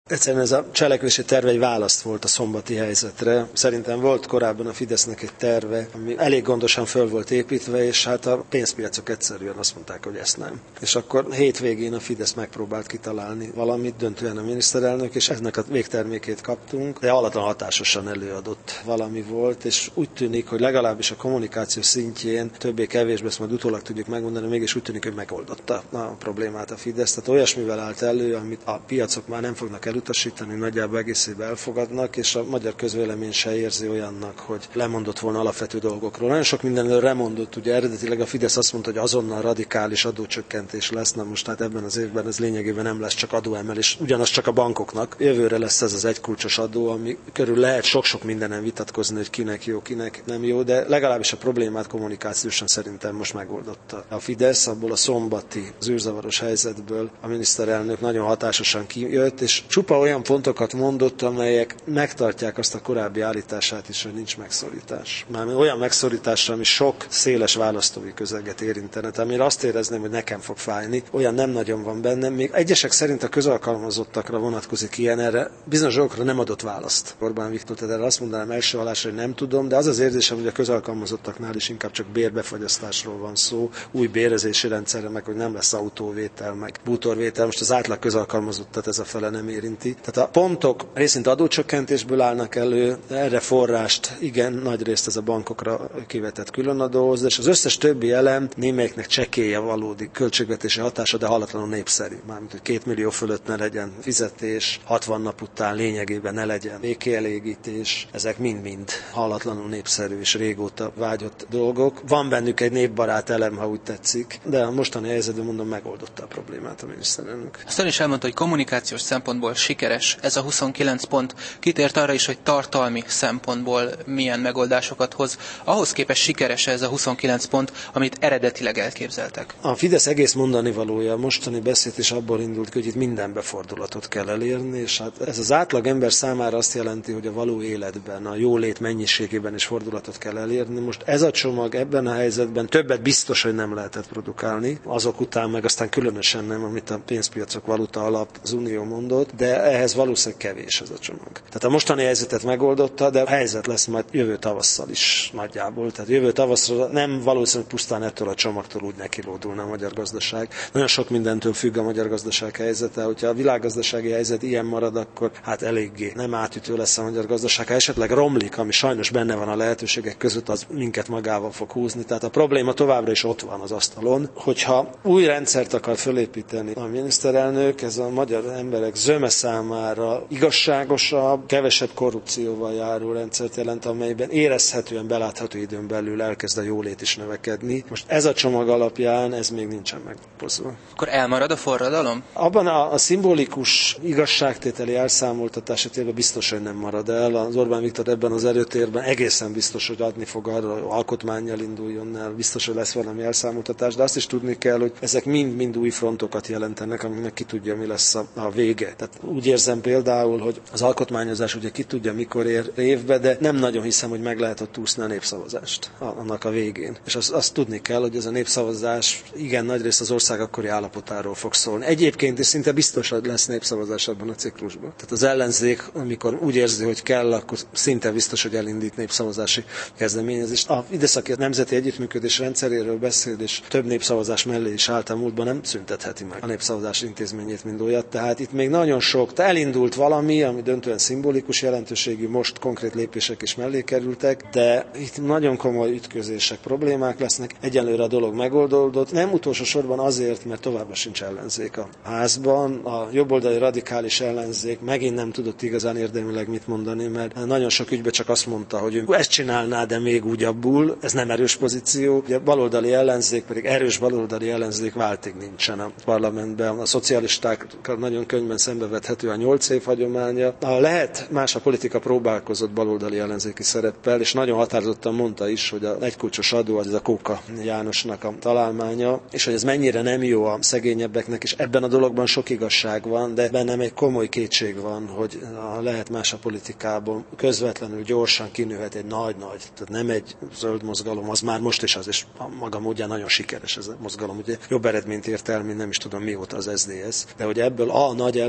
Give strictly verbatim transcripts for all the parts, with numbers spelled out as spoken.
Egyszerűen ez a cselekvési terv egy választ volt a szombati helyzetre. Szerintem volt korábban a Fidesznek egy terve, ami elég gondosan föl volt építve, és hát a pénzpiacok egyszerűen azt mondták, hogy ezt nem. És akkor hétvégén a Fidesz megpróbált kitalálni valamit, döntően a miniszterelnök, és ennek a végtermékét kaptunk, de alatt hatásosan előadott valami volt, és úgy tűnik, hogy legalábbis a kommunikáció szintjén többé-kevésbé, ezt majd utólag tudjuk megmondani, mégis úgy tűnik, hogy megoldotta a problémát a Fidesz. Tehát olyasmivel állt elő, amit a piacok már nem fognak elutasítani, nagyjából egészében elfogadnak, és a magyar közvélemény se érzi olyannak, hogy lemondott volna alapvető dolgokról. Nagyon sok mindenről remondott, ugye eredetileg a Fidesz azt mondta, hogy azonnal radikális adócsökkentés lesz, na most hát ebben az évben ez lényegében nem lesz csak adóemelés, ugyanaz csak a bankoknak. Jövőre lesz ez az egykulcsos adó, ami körül lehet sok-sok mindenen vitatkozni, hogy kinek jó, kinek nem jó, de legalábbis a problémát kommunikációsan szerintem most megoldotta a Fidesz, abból a szombati, az űrzavaros helyzetből a miniszterelnök nagyon hatásosan kijött, és csupa olyan pontokat mondott, amelyek megtartják azt a korábbi állítását is, hogy nincs megszorítás. Már olyan megszorításra, ami sok széles választói közeget érintene, amire azt érezném, hogy nekem fog fájni, olyan nem nagyon van bennem. Még egyesek szerint a közalkalmazottakra vonatkozik ilyen, erre bizonyos dolgokra nem adott választ. Orbán Viktor, tehát erre azt mondanám első hallásra, hogy nem tudom, de az az érzésem, hogy a közalkalmazottaknál is inkább csak bérbefagyasztásról van szó, új bérezési rendszerre, meg hogy nem lesz autóvétel, meg bútorvétel. Most az átlag közalkalmazottat ez a fele nem érinti. Tehát a pontok részint adócsökkentésből állnak elő, erre forrást igen, nagy részt ez a bankokra kivetett különadóhoz, és az összes többi elem némelyiknek csekély a valódi költségvetési hatása, de hallatlanul népszerű. Mármint, hogy két millió fölött ne legyen fizetés, hatvan nap után lényegében ne legyen békielégítés, ezek mind-mind hallatlanul népszerű és régóta vágyott dolgok. Van bennük egy népbarát elem, ha úgy tetszik, de a mostani helyzetben mondom, megoldotta a problémát a miniszterelnök. Azt ön is elmondta, hogy kommunikációs szempontból sikeres ez a huszonkilenc pont. Kitért arra is, hogy tartalmi szempontból milyen megoldásokat hoz. Ahhoz képest sikeres ez a huszonkilenc pont, amit eredetileg elképzeltek. A Fidesz egész mondani valója, mostani beszéd is abból indult, hogy itt mindenbe fordulatot kell elérni, és hát ez az átlag ember számára azt jelenti, hogy a való életben, a jólét mennyiségében is fordulatot kell elérni. Most ez a csomag ebben a helyzetben többet biztos, hogy nem lehetett produkálni, azok után meg aztán különösen nem, amit a pénzpiacok valuta alap az Unió mondott, de ehhez valószínűleg kevés ez a csomag. Tehát a mostani helyzetet megoldotta, de a helyzet lesz majd jövő tavasszal is nagyjából. Tehát jövő tavaszra nem valószínűleg pusztán ettől a csomagtól úgy nekilódulna a magyar gazdaság. Nagyon sok mindentől függ a magyar gazdaság helyzete. Hogyha a világgazdasági helyzet ilyen marad, akkor hát eléggé nem átütő lesz a magyar gazdaság. Ha esetleg romlik, ami sajnos benne van a lehetőségek között, az minket magával fog húzni. Tehát a probléma továbbra is ott van az asztalon. Hogyha új rendszert akar fölépíteni a miniszterelnök, ez a magyar emberek zöme számára igazságosabb, kevesebb korrupcióval járó rendszert jelent, amelyben érezhetően belátható időn belül elkezd a jólét is növekedni. Most ez a csomag alapján ez még nincsen megpozva. Akkor elmarad a forradalom? Abban a, a szimbolikus igazságtételi elszámoltatási térben biztos, hogy nem marad el. Az Orbán Viktor ebben az erőtérben egészen biztos, hogy adni fog arra, hogy alkotmánnyal induljon el, biztos, hogy lesz valami elszámoltatás, de azt is tudni kell, hogy ezek mind-mind új frontokat jelentenek, aminek ki tudja, mi lesz a, a vége. Tehát úgy érzem például, hogy az alkotmányozás ugye ki tudja, mikor ér évbe, de nem nagyon hiszem, hogy meg lehet ott úszni a népszavazást annak a végén. És azt, azt tudni kell, hogy ez a népszavazás igen nagyrészt az ország akkori állapotáról fog szólni. Egyébként is szinte biztos, hogy lesz népszavazás abban a ciklusban. Tehát az ellenzék, amikor úgy érzi, hogy kell, akkor szinte biztos, hogy elindít népszavazási kezdeményezést. A ideszaki nemzeti együttműködés rendszeréről beszél, és több népszavazás mellé is állt a múltban, nem szüntetheti meg a népszavazás intézményét, mint olyat. Tehát itt még nagyon sok, elindult valami, ami döntően szimbolikus jelentőségű, most konkrét lépések is mellé kerültek, de itt nagyon komoly ütközések, problémák lesznek. Egyelőre a dolog megoldódott. Nem utolsó sorban azért, mert továbbra sincs ellenzék a házban. A jobboldali radikális ellenzék megint nem tudott igazán érdemileg mit mondani, mert nagyon sok ügyben csak azt mondta, hogy ő ezt csinálná, de még újabbul. Ez nem erős pozíció. Ugye a baloldali ellenzék, pedig erős baloldali ellenzék váltig nincsen a parlamentben. A szocialisták nagyon könnyen szembevethető a nyolc év hagyománya. Lehet, más a politika próbálkozott baloldali ellenzéki szereppel, és nagyon határozottan mondta is, hogy a egykulcsos adó az a Kóka Jánosnak a találmánya, és hogy ez mennyire nem jó a szegényebbeknek, és ebben a dologban sok igazság van, de bennem egy komoly kétség van, hogy lehet más a politikában közvetlenül gyorsan kinőhet egy nagy-nagy, tehát nem egy zöld mozgalom, az már most is az, és a maga módján nagyon sikeres ez a mozgalom. Ugye jobb eredményt ért el, mint nem is tudom mióta az es zé dé es, de hogy ebből a nagy ellenzéki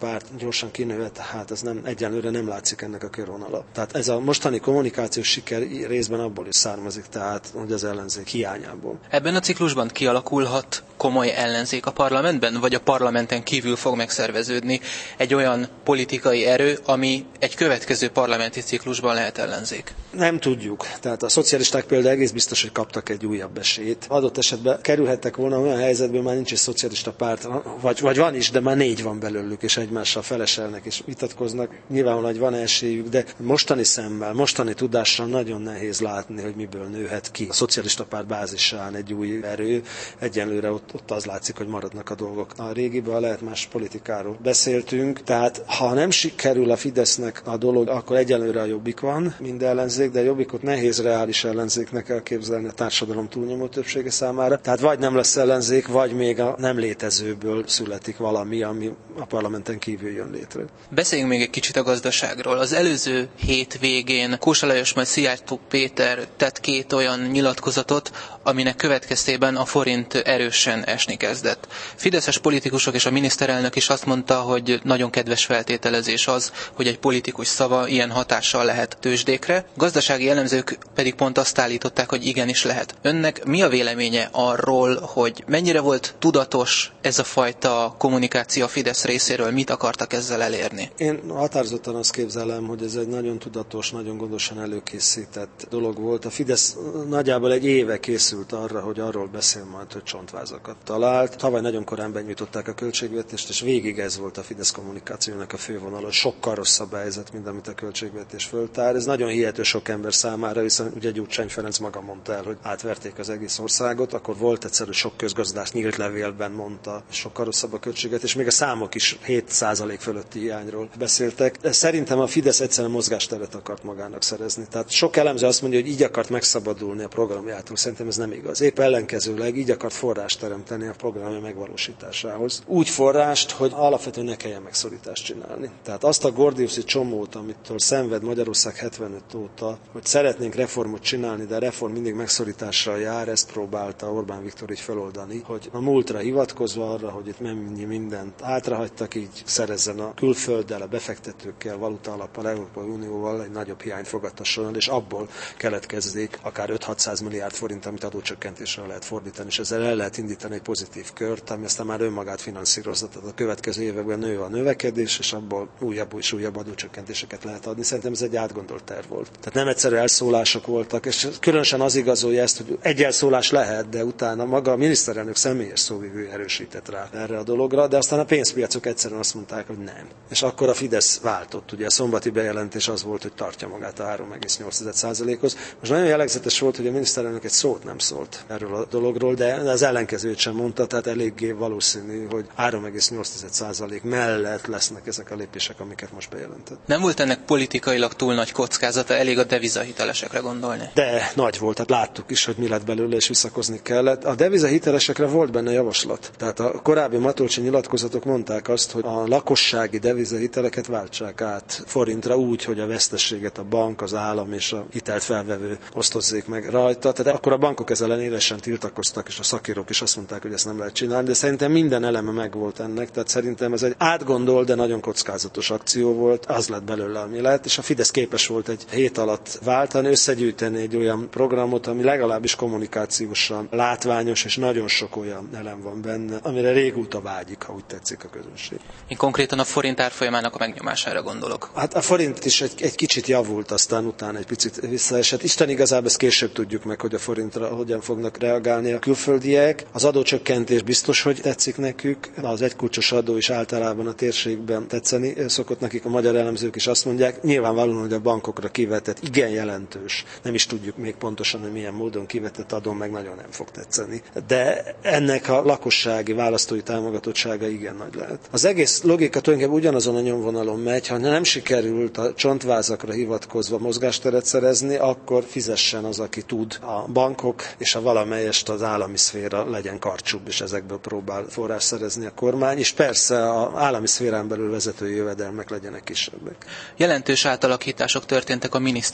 párt gyorsan kinőve, tehát ez nem, egyenlőre nem látszik ennek a körvonala. Tehát ez a mostani kommunikációs siker részben abból is származik, tehát hogy az ellenzék hiányából. Ebben a ciklusban kialakulhat komoly ellenzék a parlamentben, vagy a parlamenten kívül fog megszerveződni egy olyan politikai erő, ami egy következő parlamenti ciklusban lehet ellenzék? Nem tudjuk. Tehát a szocialisták például egész biztos, hogy kaptak egy újabb esélyt. Adott esetben kerülhettek volna olyan helyzetben, már nincs egy szocialista párt, vagy, vagy van is, de már négy van belőlük, és egymással feleselnek és vitatkoznak. Nyilvánvalóan, hogy van esélyük, de mostani szemmel, mostani tudással nagyon nehéz látni, hogy miből nőhet ki. A szocialista párt bázisán egy új erő, egyenlőre ott, ott az látszik, hogy maradnak a dolgok. A régiben lehet más politikáról beszéltünk, tehát ha nem sikerül a Fidesznek a dolog, akkor egyenlőre a Jobbik van, mind ellenzék, de a Jobbikot nehéz reális ellenzéknek elképzelni a társadalom túlnyomó többsége számára. Tehát vagy nem lesz ellenzék, vagy még a nem létezőből születik valami, ami a parlamenten kívül jön létre. Beszéljünk még egy kicsit a gazdaságról. Az előző hét végén Kósa Lajos majd Szijjártó Péter tett két olyan nyilatkozatot, aminek következtében a forint erősen esni kezdett. Fideszes politikusok és a miniszterelnök is azt mondta, hogy nagyon kedves feltételezés az, hogy egy politikus szava ilyen hatással lehet tőzsdékre. Gazdasági elemzők pedig pont azt állították, hogy igenis lehet. Önnek mi a véleménye arról, hogy mennyire volt tudatos ez a fajta kommunikáció a Fidesz részéről, mit akartak ezzel elérni? Én határozottan azt képzelem, hogy ez egy nagyon tudatos, nagyon gondosan előkészített dolog volt. A Fidesz nagyjából egy éve készült arra, hogy arról beszél majd, hogy csontvázakat talált. Tavaly nagyon korán benyújtották a költségvetést, és végig ez volt a Fidesz kommunikációnak a fővonala. Sokkal rosszabb a helyzet, mint amit a költségvetés föltár. Ez nagyon hihető sok ember számára, hiszen ugye Gyurcsány Ferenc maga mondta el, hogy átverték az egész országot, akkor volt egyszer, hogy sok közgazdász nyílt levélben mondta, sokkal rosszabb a költségvetés, még a számok is hét százalék fölötti hiányról beszéltek. De szerintem a Fidesz egyszerűen mozgásteret akart magának szerezni. Tehát sok elemző azt mondja, hogy így akart megszabadulni a programjától. Szerintem ez nem igaz. Épp ellenkezőleg így akart forrást teremteni a programja megvalósításához. Úgy forrást, hogy alapvetően ne kelljen megszorítást csinálni. Tehát azt a gordiuszi csomót, amitől szenved Magyarország hetvenöt óta, hogy szeretnénk reformot csinálni, de a reform mindig megszorítással jár, ezt próbálta Orbán Viktor így feloldani, hogy a múltra hivatkozva arra, hogy itt mennyi mindent hátrahagytak, így szerezzen a külfölddel, a befektetőkkel, valuta alappal, Európai Unióval egy nagyobb hiányt fogadtasson, és abból keletkezzék akár öt-hatszáz milliárd forint, amit adócsökkentésre lehet fordítani, és ezzel el lehet indítani egy pozitív kört, ami aztán már önmagát finanszírozza. Tehát a következő években nő a növekedés, és abból újabb és újabb adócsökkentéseket lehet adni. Szerintem ez egy átgondolt terv volt. Tehát nem egyszerű elszólások voltak, és különösen az igazolja ezt, hogy egy elszólás lehet, de utána maga a miniszterelnök személyes szóvivő erősített rá erre a dologra, de aztán a pénzpiacok egyszerűen azt mondták, hogy nem. És akkor a Fidesz váltott. Ugye a szombati bejelentés az volt, hogy tartja magát a három egész nyolc százalékhoz. Most nagyon jellegzetes volt, hogy a miniszterelnök egy szót nem szólt erről a dologról, de az ellenkezőt sem mondta, tehát eléggé valószínű, hogy három egész nyolc százalék mellett lesznek ezek a lépések, amiket most bejelentett. Nem volt ennek politikailag túl nagy kockázata, elég a devizahitelesekre gondolni? De nagy volt, tehát láttuk is, hogy mi lett belőle, és visszakozni kellett. A devizahitelesekre volt benne javaslat. Tehát a korábbi Matolcsy nyilatkozatok mondták azt, hogy a lakossági devizahiteleket váltsák át forintra úgy, hogy a veszteséget a bank, az állam és a hitelt felvevő osztozzék meg rajta. Tehát akkor a bankok ezzel ellen élesen tiltakoztak, és a szakírók is azt mondták, hogy ezt nem lehet csinálni, de szerintem minden eleme megvolt ennek, tehát szerintem ez egy átgondolt, de nagyon kockázatos akció volt, az lett belőle, ami lett, és a Fidesz képes volt egy hét alatt váltani, összegyűjteni egy olyan programot, ami legalábbis kommunikációsan látványos, és nagyon sok olyan elem van benne, amire régóta vágyik, ha úgy tetszik a közönség. Én konkrétan a forint árfolyamának a megnyomására gondolok. Hát a forint is egy, egy kicsit javult, aztán utána egy picit visszaesett. Isten igazából ezt később tudjuk meg, hogy a forintra hogyan fognak reagálni a külföldiek. Az adócsökkentés biztos, hogy tetszik nekük. Az egykulcsos adó is általában a térségben tetszeni szokott nekik, a magyar elemzők is azt mondják. Nyilvánvalóan, hogy a bankokra kivetett igen jelentős, nem is tudjuk még pontosan, hogy milyen módon kivetett adó meg nagyon nem fog tetszeni. De ennek a lakossági választói támogatottsága igen nagy lehet. Az egész logika tulajdonképpen ugyanazon a nyomvonalon megy, ha nem sikerült a csontvázakra hivatkozva mozgásteret szerezni, akkor fizessen az, aki tud. A bankok és a valamelyest az állami szféra legyen karcsúbb, és ezekből próbál forrás szerezni a kormány, és persze az állami szférán belül vezető jövedelmek legyenek kisebbek. Jelentős átalakítások történtek a miniszter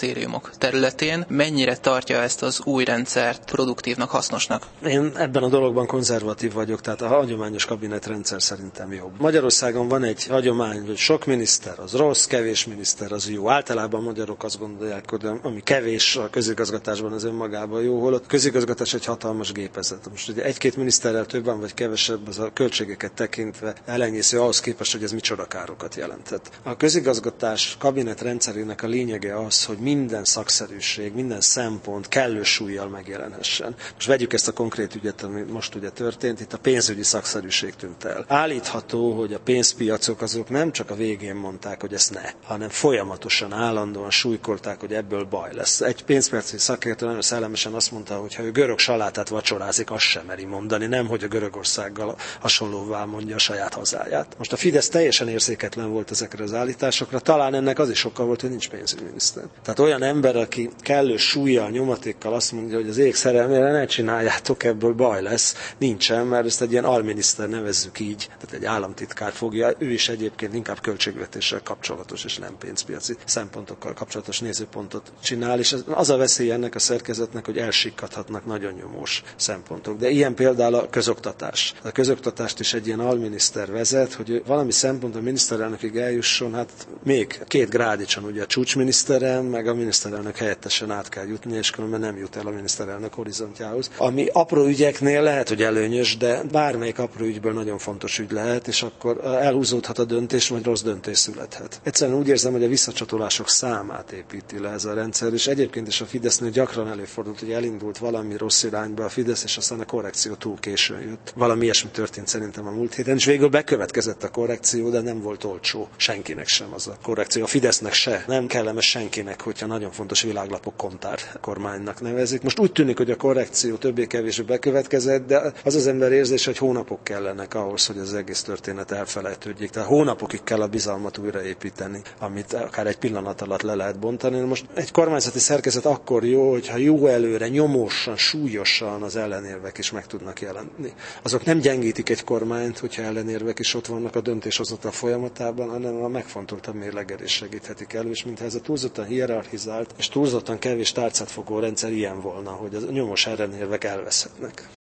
minisztériumok területén. Mennyire tartja ezt az új rendszert produktívnak, hasznosnak? Én ebben a dologban konzervatív vagyok, tehát a hagyományos kabinetrendszer szerintem jobb. Magyarországon van egy hagyomány, hogy sok miniszter az rossz, kevés miniszter az jó. Általában a magyarok azt gondolják, hogy ami kevés a közigazgatásban az önmagában jó, holott a közigazgatás egy hatalmas gépezet. Most ugye egy-két miniszterrel többen vagy kevesebb, az a költségeket tekintve elenyésző ahhoz képest, hogy ez micsoda károkat jelentett. A közigazgatás kabinetrendszerének a lényege az, hogy minden szakszerűség, minden szempont kellő súllyal megjelenhessen. Most vegyük ezt a konkrét ügyet, ami most ugye történt, itt a pénzügyi szakszerűség tűnt el. Állítható, hogy a pénzpiacok azok nem csak a végén mondták, hogy ezt ne, hanem folyamatosan, állandóan súlykolták, hogy ebből baj lesz. Egy pénzpiaci szakértő nagyon szellemesen azt mondta, hogy ha ő görög salátát vacsorázik, azt sem meri mondani, nem, hogy a Görögországgal hasonlóvá mondja a saját hazáját. Most a Fidesz teljesen érzéketlen volt ezekre az állításokra, talán ennek az is oka volt, hogy nincs pénzügyminiszter. Tehát olyan ember, aki kellő súllyal, nyomatékkal azt mondja, hogy az ég szerelmére ne csináljátok, ebből baj lesz, nincsen, mert ezt egy ilyen alminiszter nevezzük így, tehát egy államtitkár fogja, ő is egyébként inkább költségvetéssel kapcsolatos és nem pénzpiaci szempontokkal kapcsolatos nézőpontot csinál, és az a veszély ennek a szerkezetnek, hogy elsikkadhatnak nagyon nyomós szempontok. De ilyen például a közoktatás. A közoktatást is egy ilyen alminiszter vezet, hogy valami szempont a miniszterelnökig eljusson, hát még két grádicson, ugye a csúcsminiszteren, meg a miniszterelnök helyettesen át kell jutni, és különben nem jut el a miniszterelnök horizontjához. Ami apró ügyeknél lehet, hogy előnyös, de bármelyik apró ügyből nagyon fontos ügy lehet, és akkor elhúzódhat a döntés, vagy rossz döntés születhet. Egyszerűen úgy érzem, hogy a visszacsatolások számát építi le ez a rendszer, és egyébként is a Fidesznél gyakran előfordult, hogy elindult valami rossz irányba a Fidesz, és aztán a korrekció túl későn jött. Valami ilyesmi történt szerintem a múlt héten, és végül bekövetkezett a korrekció, de nem volt olcsó senkinek sem az a korrekció. A Fidesznek se. Nem kellemes senkinek, hogyha nagyon fontos világlapok kontár kormánynak nevezik. Most úgy tűnik, hogy a korrekció többé-kevésbé bekövetkezett, de az az ember érzés, hogy hónapok kellenek ahhoz, hogy az egész történet elfelejtődjék. Tehát hónapokig kell a bizalmat újraépíteni, amit akár egy pillanat alatt le lehet bontani. Most egy kormányzati szerkezet akkor jó, hogyha jó előre, nyomósan, súlyosan az ellenérvek is meg tudnak jelenni. Azok nem gyengítik egy kormányt, hogyha ellenérvek is ott vannak a döntéshozatal folyamatában, hanem a megfontoltabb mérlegelés segíthetik elő, és mintha ez a túlzottan hierarchizált és túlzottan kevés tárcát fogó rendszer ilyen volna, hogy a nyomos ellenérvek elveszhetnek.